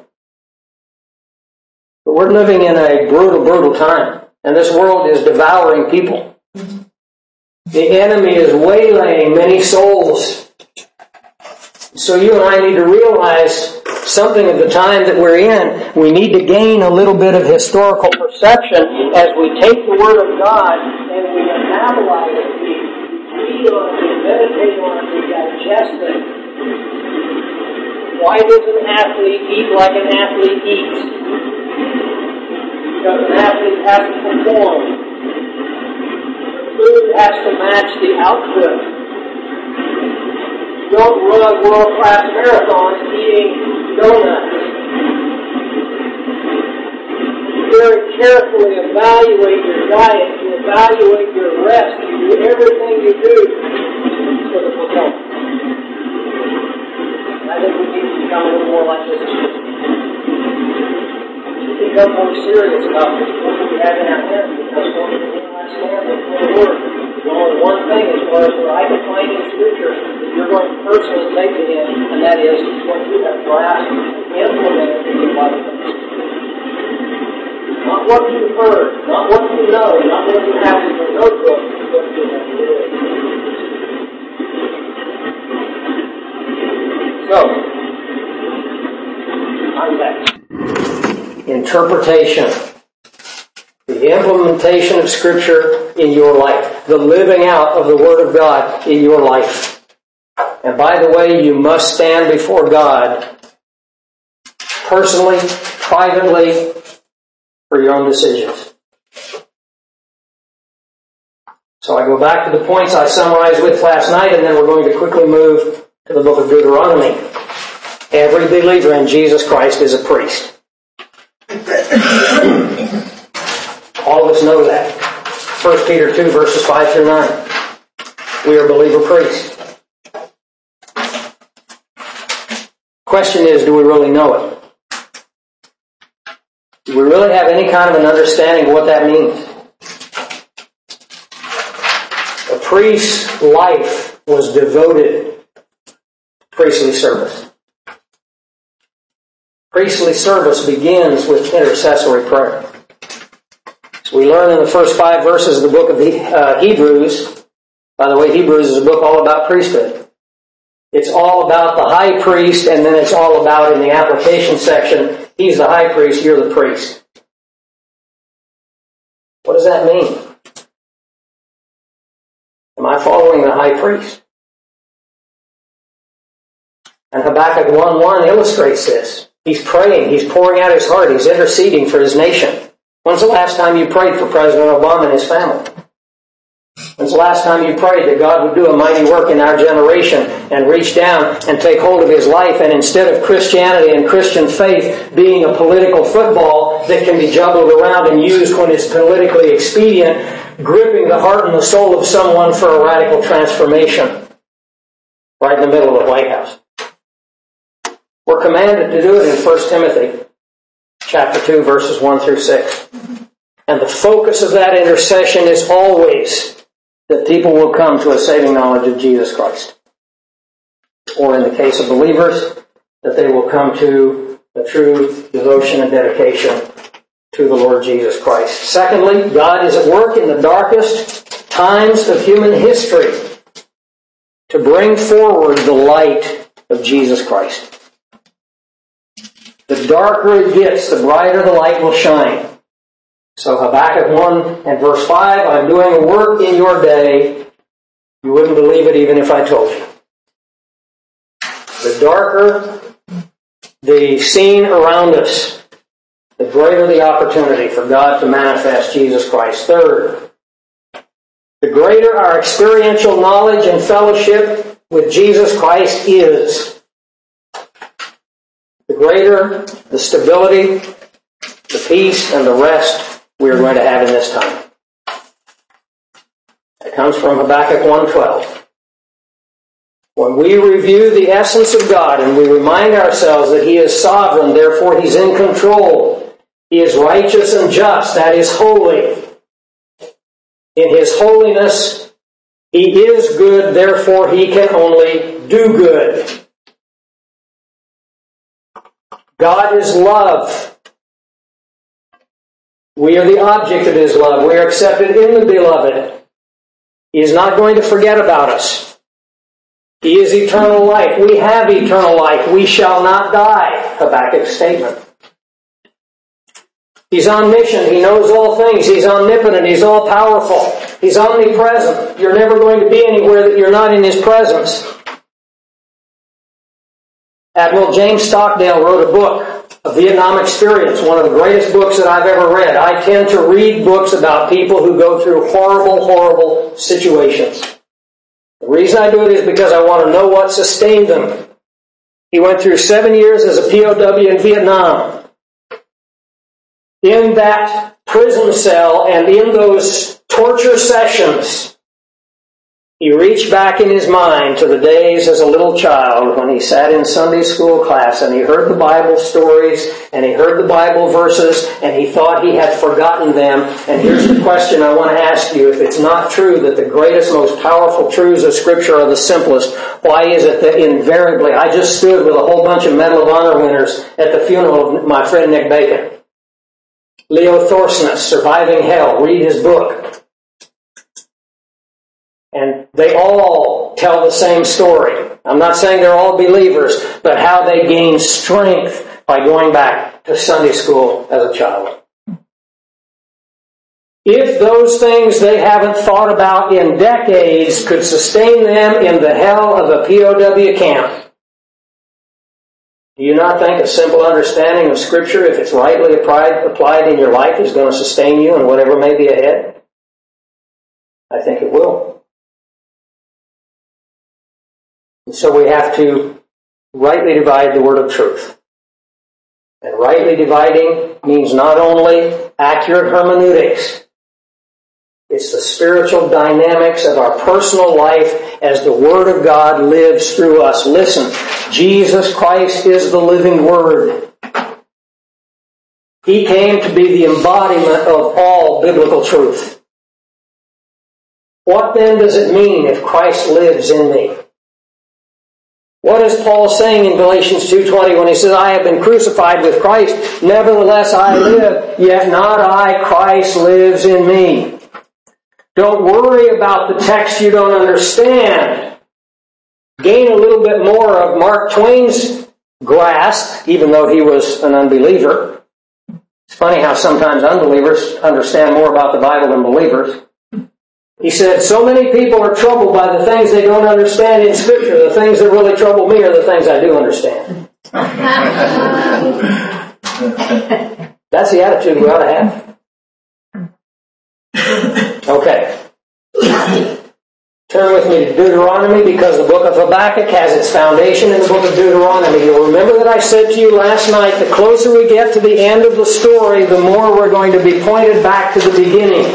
But we're living in a brutal, brutal time, and this world is devouring people. The enemy is waylaying many souls. So you and I need to realize something of the time that we're in. We need to gain a little bit of historical perception as we take the Word of God and we anabolize it, we read on it, we meditate on it, we digest it. Why does an athlete eat like an athlete eats? Because an athlete has to perform. Food has to match the output. You don't run world-class marathons eating donuts. You very carefully evaluate your diet, you evaluate your rest, you do everything you do for the performance. And I think we need to become a little more like this. We become more serious about this what we have in our hands, because what we stand before the Word. There's only one thing as far as what I can find in Scripture that you're going to personally take it in, and that is what you have grasped and implemented in your life. Not what you've heard, not what you know, not what you have in your notebook, but what you have lived. So, I'm back. Interpretation. The implementation of Scripture in your life. The living out of the Word of God in your life. And by the way, you must stand before God personally, privately, for your own decisions. So I go back to the points I summarized with last night, and then we're going to quickly move to the book of Deuteronomy. Every believer in Jesus Christ is a priest. All of us know that. First Peter two, verses five through nine. We are believer priests. Question is, do we really know it? Do we really have any kind of an understanding of what that means? A priest's life was devoted to priestly service. Priestly service begins with intercessory prayer. So we learn in the first five verses of the book of the, uh, Hebrews. By the way, Hebrews is a book all about priesthood. It's all about the high priest, and then it's all about, in the application section, he's the high priest, you're the priest. What does that mean? Am I following the high priest? And Habakkuk one one illustrates this. He's praying, he's pouring out his heart, he's interceding for his nation. When's the last time you prayed for President Obama and his family? When's the last time you prayed that God would do a mighty work in our generation and reach down and take hold of his life, and instead of Christianity and Christian faith being a political football that can be juggled around and used when it's politically expedient, gripping the heart and the soul of someone for a radical transformation right in the middle of the White House? We're commanded to do it in First Timothy chapter two, verses one through six. And the focus of that intercession is always that people will come to a saving knowledge of Jesus Christ. Or in the case of believers, that they will come to a true devotion and dedication to the Lord Jesus Christ. Secondly, God is at work in the darkest times of human history to bring forward the light of Jesus Christ. The darker it gets, the brighter the light will shine. So Habakkuk one and verse five, I'm doing a work in your day. You wouldn't believe it even if I told you. The darker the scene around us, the greater the opportunity for God to manifest Jesus Christ. Third, the greater our experiential knowledge and fellowship with Jesus Christ is, the greater the stability, the peace, and the rest we are going to have in this time. It comes from Habakkuk one twelve. When we review the essence of God and we remind ourselves that He is sovereign, therefore He's in control. He is righteous and just, that is holy. In His holiness, He is good, therefore He can only do good. God is love. We are the object of His love. We are accepted in the Beloved. He is not going to forget about us. He is eternal life. We have eternal life. We shall not die. Habakkuk's statement. He's omniscient. He knows all things. He's omnipotent. He's all powerful. He's omnipresent. You're never going to be anywhere that you're not in His presence. Admiral James Stockdale wrote a book, A Vietnam Experience, one of the greatest books that I've ever read. I tend to read books about people who go through horrible, horrible situations. The reason I do it is because I want to know what sustained them. He went through seven years as a P O W in Vietnam. In that prison cell and in those torture sessions, he reached back in his mind to the days as a little child when he sat in Sunday school class and he heard the Bible stories and he heard the Bible verses and he thought he had forgotten them. And here's the question I want to ask you. If it's not true that the greatest, most powerful truths of Scripture are the simplest, why is it that invariably, I just stood with a whole bunch of Medal of Honor winners at the funeral of my friend Nick Bacon. Leo Thorsness, Surviving Hell, read his book. And they all tell the same story. I'm not saying they're all believers, but how they gain strength by going back to Sunday school as a child. If those things they haven't thought about in decades could sustain them in the hell of a P O W camp, do you not think a simple understanding of Scripture, if it's rightly applied, applied in your life, is going to sustain you in whatever may be ahead? I think it will. And so we have to rightly divide the word of truth. And rightly dividing means not only accurate hermeneutics, it's the spiritual dynamics of our personal life as the Word of God lives through us. Listen, Jesus Christ is the living Word. He came to be the embodiment of all biblical truth. What then does it mean if Christ lives in me? What is Paul saying in Galatians two twenty when he says, I have been crucified with Christ, nevertheless I live, yet not I, Christ lives in me. Don't worry about the text you don't understand. Gain a little bit more of Mark Twain's grasp, even though he was an unbeliever. It's funny how sometimes unbelievers understand more about the Bible than believers. He said, so many people are troubled by the things they don't understand in Scripture. The things that really trouble me are the things I do understand. That's the attitude we ought to have. Okay. Turn with me to Deuteronomy because the book of Habakkuk has its foundation in the book of Deuteronomy. You'll remember that I said to you last night, the closer we get to the end of the story, the more we're going to be pointed back to the beginning.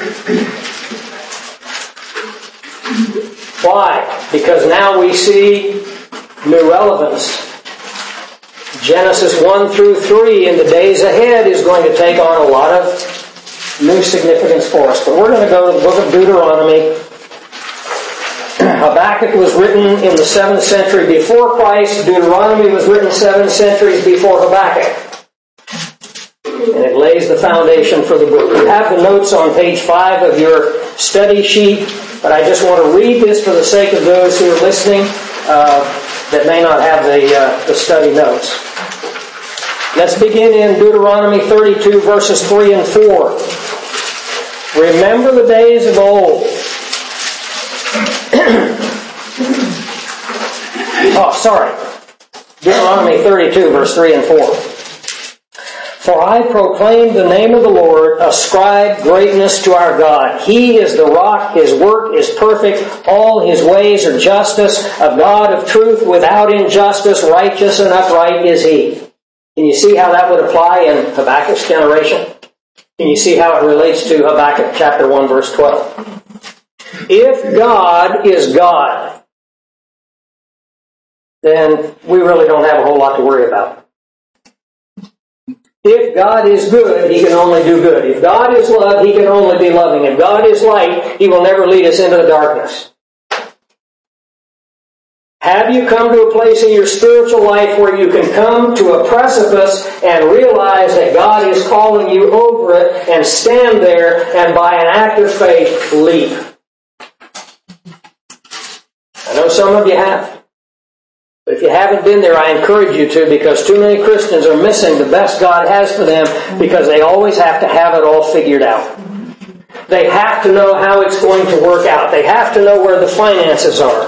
Why? Because now we see new relevance. Genesis one through three in the days ahead is going to take on a lot of new significance for us. But we're going to go to the book of Deuteronomy. Habakkuk was written in the seventh century before Christ. Deuteronomy was written seven centuries before Habakkuk. And it lays the foundation for the book. You have the notes on page five of your study sheet. But I just want to read this for the sake of those who are listening uh, that may not have the, uh, the study notes. Let's begin in Deuteronomy thirty-two, verses three and four. Remember the days of old. oh, sorry. Deuteronomy thirty-two, verse three and four. For I proclaim the name of the Lord, ascribe greatness to our God. He is the rock, His work is perfect, all His ways are justice, a God of truth without injustice, righteous and upright is He. Can you see how that would apply in Habakkuk's generation? Can you see how it relates to Habakkuk chapter one, verse twelve? If God is God, then we really don't have a whole lot to worry about. If God is good, He can only do good. If God is love, He can only be loving. If God is light, He will never lead us into the darkness. Have you come to a place in your spiritual life where you can come to a precipice and realize that God is calling you over it and stand there and by an act of faith leap? I know some of you have. But if you haven't been there, I encourage you to, because too many Christians are missing the best God has for them because they always have to have it all figured out. They have to know how it's going to work out. They have to know where the finances are.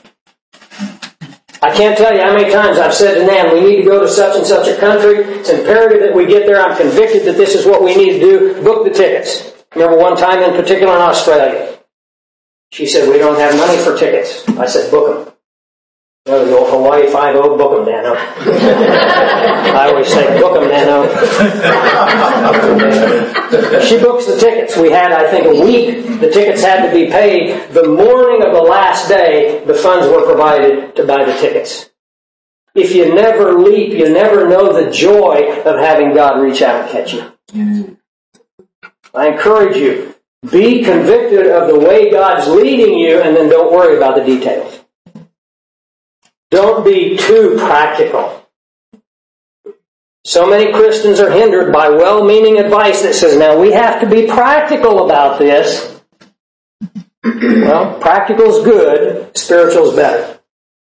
I can't tell you how many times I've said to Nan, we need to go to such and such a country. It's imperative that we get there. I'm convicted that this is what we need to do. Book the tickets. Remember one time in particular in Australia. She said, we don't have money for tickets. I said, book them. No, the old Hawaii five oh, book them, Dano. I always say, book them, Dano. She books the tickets. We had, I think, a week. The tickets had to be paid. The morning of the last day, the funds were provided to buy the tickets. If you never leap, you never know the joy of having God reach out and catch you. I encourage you, be convicted of the way God's leading you, and then don't worry about the details. Don't be too practical. So many Christians are hindered by well-meaning advice that says, now we have to be practical about this. Well, practical's good, spiritual's better.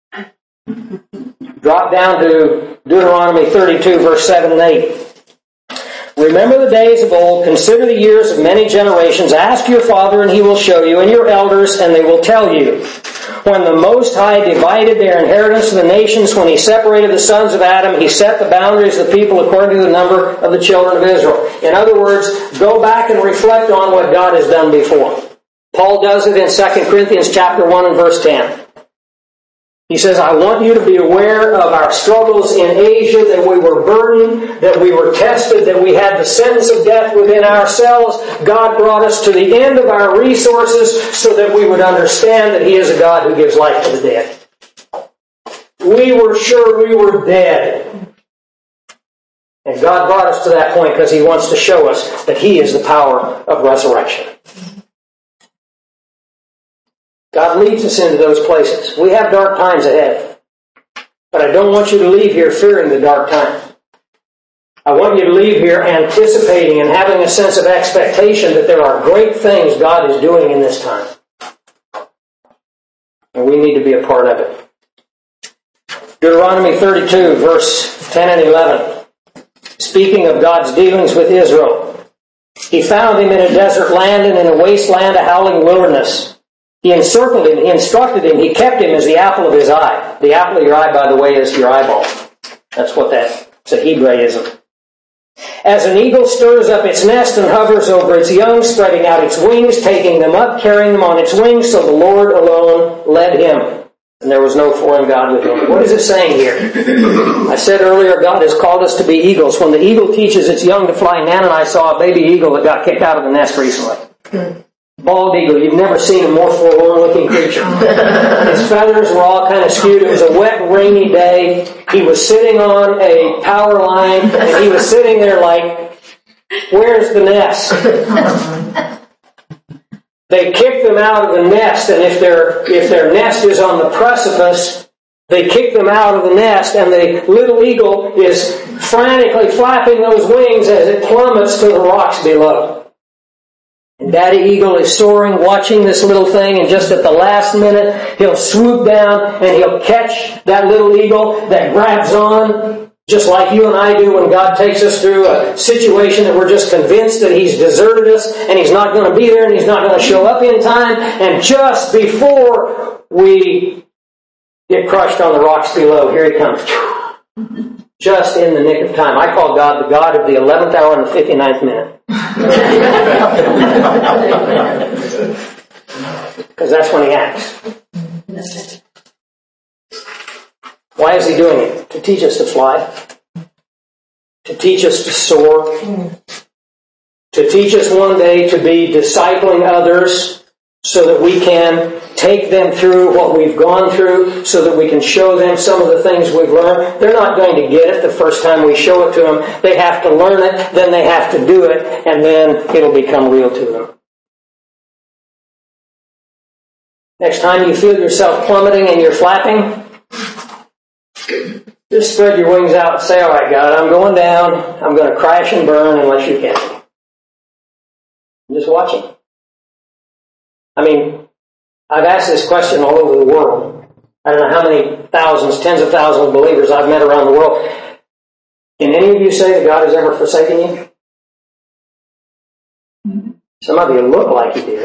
Drop down to Deuteronomy thirty-two, verse seven and eight. Remember the days of old, consider the years of many generations, ask your father and he will show you, and your elders and they will tell you. When the Most High divided their inheritance of the nations, when He separated the sons of Adam, He set the boundaries of the people according to the number of the children of Israel. In other words, go back and reflect on what God has done before. Paul does it in Second Corinthians chapter one and verse ten. He says, I want you to be aware of our struggles in Asia, that we were burdened, that we were tested, that we had the sentence of death within ourselves. God brought us to the end of our resources so that we would understand that He is a God who gives life to the dead. We were sure we were dead. And God brought us to that point because He wants to show us that He is the power of resurrection. God leads us into those places. We have dark times ahead. But I don't want you to leave here fearing the dark times. I want you to leave here anticipating and having a sense of expectation that there are great things God is doing in this time. And we need to be a part of it. Deuteronomy thirty-two, verse ten and eleven. Speaking of God's dealings with Israel. He found him in a desert land and in a wasteland, a howling wilderness. He encircled him, he instructed him, he kept him as the apple of his eye. The apple of your eye, by the way, is your eyeball. That's what that, it's a Hebraism. As an eagle stirs up its nest and hovers over its young, spreading out its wings, taking them up, carrying them on its wings, so the Lord alone led him. And there was no foreign God with him. What is it saying here? I said earlier, God has called us to be eagles. When the eagle teaches its young to fly, Nan and I saw a baby eagle that got kicked out of the nest recently. Bald eagle. You've never seen a more forlorn-looking creature. His feathers were all kind of skewed. It was a wet, rainy day. He was sitting on a power line, and he was sitting there like, where's the nest? They kick them out of the nest, and if their if their nest is on the precipice, they kick them out of the nest, and the little eagle is frantically flapping those wings as it plummets to the rocks below. And Daddy Eagle is soaring, watching this little thing, and just at the last minute, he'll swoop down and he'll catch that little eagle that grabs on, just like you and I do when God takes us through a situation that we're just convinced that He's deserted us and He's not going to be there and He's not going to show up in time. And just before we get crushed on the rocks below, here He comes. Just in the nick of time. I call God the God of the eleventh hour and the fifty-ninth minute. Because that's when He acts. Why is He doing it? To teach us to fly. To teach us to soar. To teach us one day to be discipling others so that we can take them through what we've gone through, so that we can show them some of the things we've learned. They're not going to get it the first time we show it to them. They have to learn it, then they have to do it, and then it'll become real to them. Next time you feel yourself plummeting and you're flapping, just spread your wings out and say, all right, God, I'm going down. I'm going to crash and burn unless you catch me. I'm just watching. I mean, I've asked this question all over the world. I don't know how many thousands, tens of thousands of believers I've met around the world. Can any of you say that God has ever forsaken you? Some of you look like you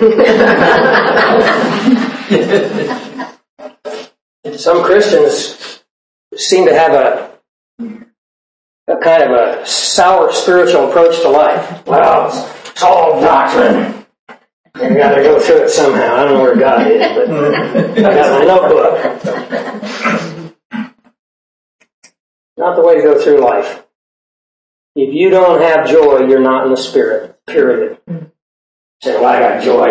did. Some Christians seem to have a, a kind of a sour spiritual approach to life. Well, it's all doctrine. I got to go through it somehow. I don't know where God is, but I got my notebook. Not the way to go through life. If you don't have joy, you're not in the Spirit. Period. Say, well, I got joy.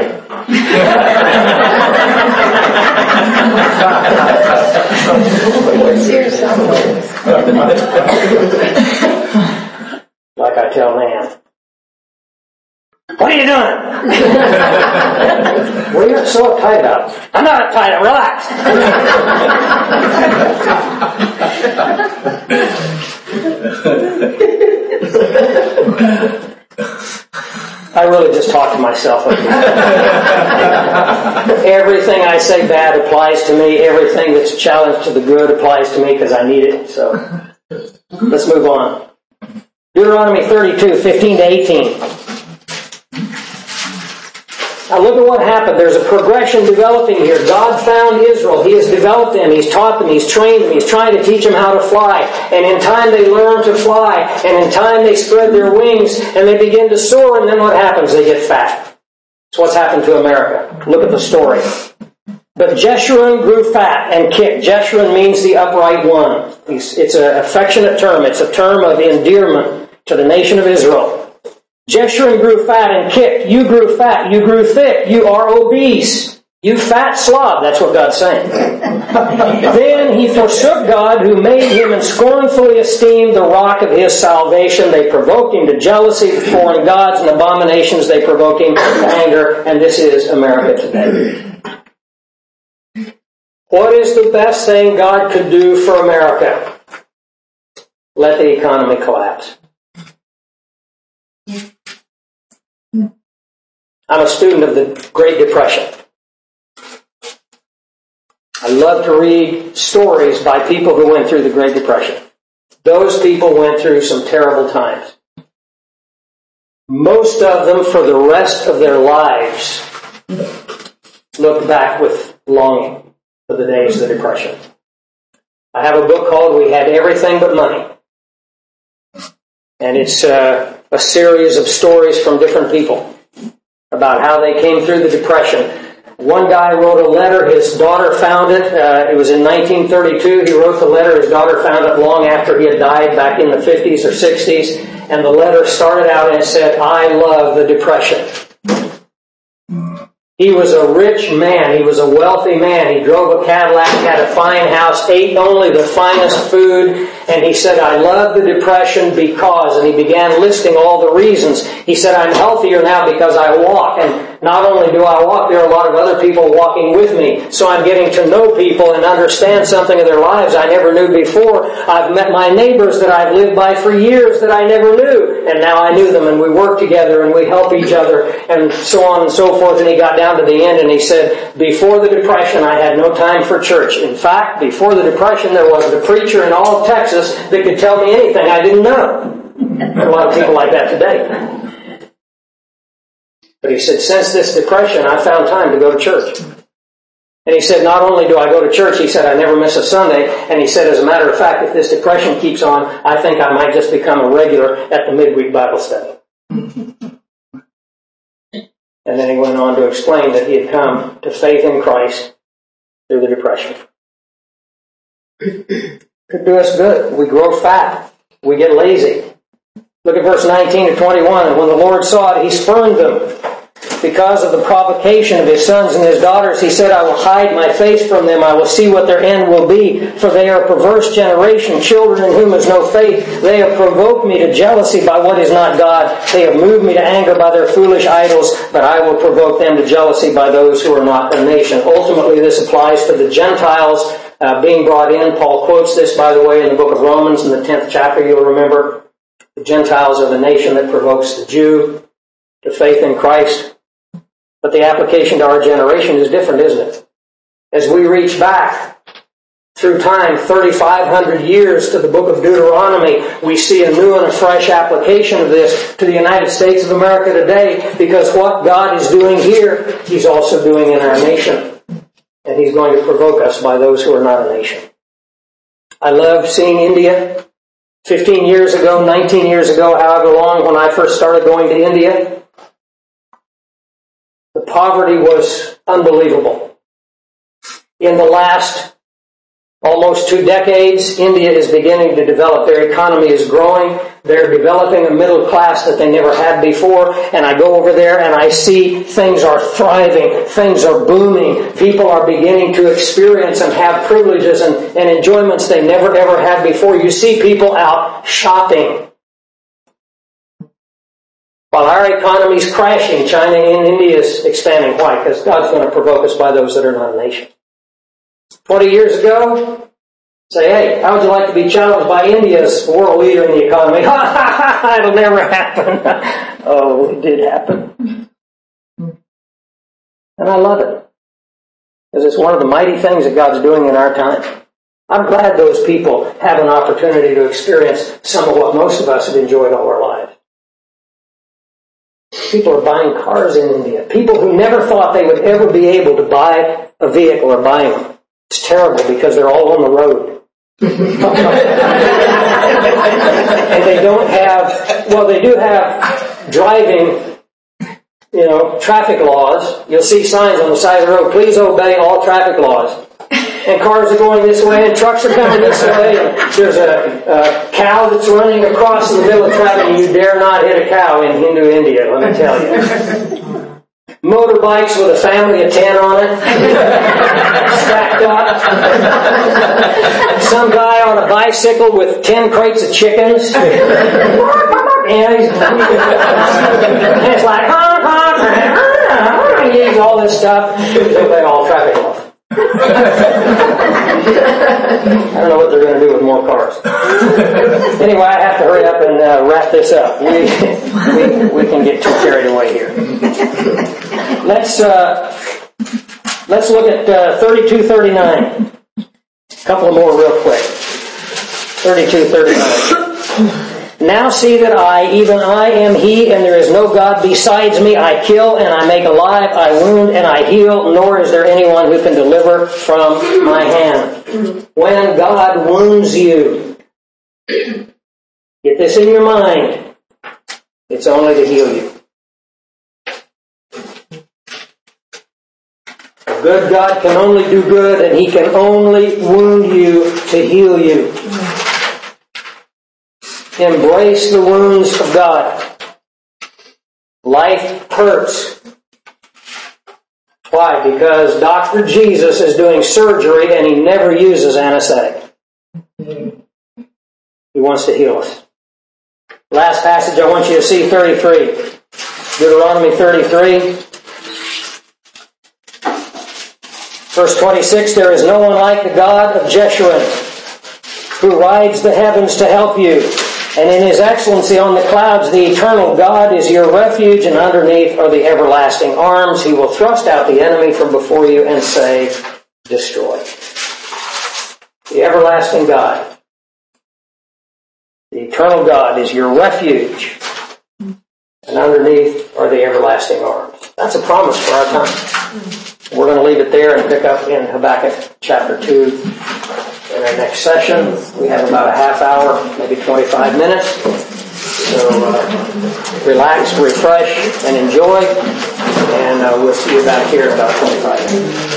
Like I tell man. What are you doing? What are you so uptight about? I'm not uptight, relax. I really just talk to myself. Everything I say bad applies to me. Everything that's a challenge to the good applies to me because I need it. So let's move on. Deuteronomy thirty-two, fifteen to eighteen. Now look at what happened. There's a progression developing here. God found Israel. He has developed them. He's taught them. He's trained them. He's trying to teach them how to fly. And in time they learn to fly. And in time they spread their wings and they begin to soar. And then what happens? They get fat. It's what's happened to America. Look at the story. But Jeshurun grew fat and kicked. Jeshurun means the upright one. It's an affectionate term. It's a term of endearment to the nation of Israel. Jeshurun grew fat and kicked. You grew fat. You grew thick. You are obese. You fat slob. That's what God's saying. Then he forsook God who made him and scornfully esteemed the rock of his salvation. They provoked him to jealousy with foreign gods and abominations. They provoke him to anger. And this is America today. What is the best thing God could do for America? Let the economy collapse. I'm a student of the Great Depression. I love to read stories by people who went through the Great Depression. Those people went through some terrible times. Most of them, for the rest of their lives, look back with longing for the days of the Depression. I have a book called We Had Everything But Money. And it's uh, a series of stories from different people about how they came through the Depression. One guy wrote a letter. His daughter found it. Uh, it was in nineteen thirty-two. He wrote the letter. His daughter found it long after he had died, back in the fifties or sixties. And the letter started out and it said, I love the Depression. He was a rich man. He was a wealthy man. He drove a Cadillac, had a fine house, ate only the finest food. And he said, I love the Depression because, and he began listing all the reasons. He said, I'm healthier now because I walk. And not only do I walk, there are a lot of other people walking with me. So I'm getting to know people and understand something of their lives I never knew before. I've met my neighbors that I've lived by for years that I never knew. And now I knew them and we work together and we help each other and so on and so forth. And he got down to the end and he said, before the Depression, I had no time for church. In fact, before the Depression, there wasn't a preacher in all of Texas that could tell me anything I didn't know. There are a lot of people like that today. But he said, since this Depression, I found time to go to church. And he said, not only do I go to church, he said, I never miss a Sunday. And he said, as a matter of fact, if this Depression keeps on, I think I might just become a regular at the midweek Bible study. And then he went on to explain that he had come to faith in Christ through the Depression. Could do us good. We grow fat. We get lazy. Look at verse nineteen to twenty-one. And when the Lord saw it, he spurned them. Because of the provocation of his sons and his daughters, he said, I will hide my face from them. I will see what their end will be. For they are a perverse generation, children in whom is no faith. They have provoked me to jealousy by what is not God. They have moved me to anger by their foolish idols, but I will provoke them to jealousy by those who are not a nation. Ultimately, this applies to the Gentiles uh, being brought in. Paul quotes this, by the way, in the book of Romans in the tenth chapter, you'll remember. The Gentiles are the nation that provokes the Jew to faith in Christ. But the application to our generation is different, isn't it? As we reach back through time, thirty-five hundred years to the book of Deuteronomy, we see a new and a fresh application of this to the United States of America today, because what God is doing here, He's also doing in our nation. And He's going to provoke us by those who are not a nation. I love seeing India. fifteen years ago, nineteen years ago, however long, when I first started going to India, the poverty was unbelievable. In the last almost two decades, India is beginning to develop. Their economy is growing. They're developing a middle class that they never had before. And I go over there and I see things are thriving. Things are booming. People are beginning to experience and have privileges and, and enjoyments they never ever had before. You see people out shopping. While our economy is crashing, China and India is expanding. Why? Because God's going to provoke us by those that are not a nation. Twenty years ago, say, hey, how would you like to be challenged by India's world leader in the economy? Ha ha ha! It'll never happen. Oh, it did happen. And I love it. Because it's one of the mighty things that God's doing in our time. I'm glad those people have an opportunity to experience some of what most of us have enjoyed all our lives. People are buying cars in India. People who never thought they would ever be able to buy a vehicle are buying them. It's terrible because they're all on the road. And they don't have, well, they do have driving, you know, traffic laws. You'll see signs on the side of the road, please obey all traffic laws. And cars are going this way, and trucks are coming this way, and there's a, a cow that's running across in the middle of traffic, and you dare not hit a cow in Hindu India, let me tell you. Motorbikes with a family of ten on it, stacked up. Some guy on a bicycle with ten crates of chickens. And he's, and it's like, honk, honk, he needs all this stuff. They obey all traffic laws. I don't know what they're going to do with more cars. Anyway, I have to hurry up and uh, wrap this up. We, we we can get too carried away here. Let's uh, let's look at uh, thirty-two thirty-nine. A couple more real quick. thirty-two thirty-nine. Now see that I, even I, am He, and there is no God besides me. I kill and I make alive, I wound and I heal, nor is there anyone who can deliver from my hand. When God wounds you, get this in your mind, it's only to heal you. A good God can only do good, and He can only wound you to heal you. Embrace the wounds of God. Life hurts. Why? Because Doctor Jesus is doing surgery and He never uses anesthetic. He wants to heal us. Last passage I want you to see, thirty-three. Deuteronomy thirty-three. Verse twenty-six, there is no one like the God of Jeshurun, who rides the heavens to help you. And in His excellency on the clouds, the eternal God is your refuge, and underneath are the everlasting arms. He will thrust out the enemy from before you and say, destroy. The everlasting God, the eternal God is your refuge, and underneath are the everlasting arms. That's a promise for our time. We're going to leave it there and pick up in Habakkuk chapter two. In our next session, we have about a half hour, maybe twenty-five minutes. So uh, relax, refresh, and enjoy. And uh, we'll see you back here in about twenty-five minutes.